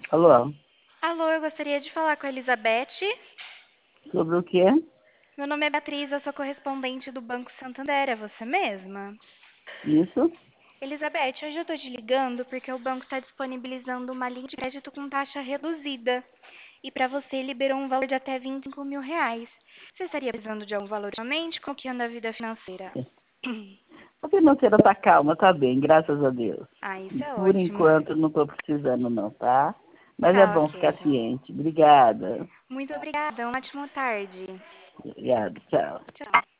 Alô, Alô, eu gostaria de falar com a Elizabeth. sobre o quê? Meu nome é Beatriz, eu sou correspondente do Banco Santander, é você mesma? Isso? Elizabeth, hoje eu estou te ligando porque o banco está disponibilizando uma linha de crédito com taxa reduzida. E para você liberou um valor de até R$ 25.000. Você estaria precisando de algum valor ultimamente? Como que anda a vida financeira? A financeira tá calma, tá bem, graças a Deus. Ah, isso é Por ótimo. enquanto não tô precisando não, tá? Mas é Tá bom ok, ficar então. ciente. Obrigada. Muito obrigada, uma ótima tarde. Obrigada, tchau. Tchau.